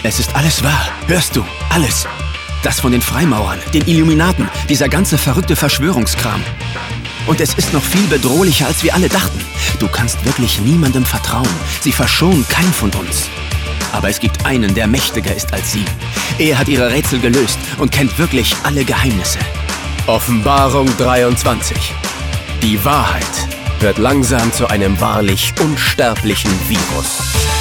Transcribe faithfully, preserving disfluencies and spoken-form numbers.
Es ist alles wahr. Hörst du? Alles. Das von den Freimaurern, den Illuminaten, dieser ganze verrückte Verschwörungskram. Und es ist noch viel bedrohlicher, als wir alle dachten. Du kannst wirklich niemandem vertrauen. Sie verschonen keinen von uns. Aber es gibt einen, der mächtiger ist als sie. Er hat ihre Rätsel gelöst und kennt wirklich alle Geheimnisse. Offenbarung dreiundzwanzig. Die Wahrheit wird langsam zu einem wahrlich unsterblichen Virus.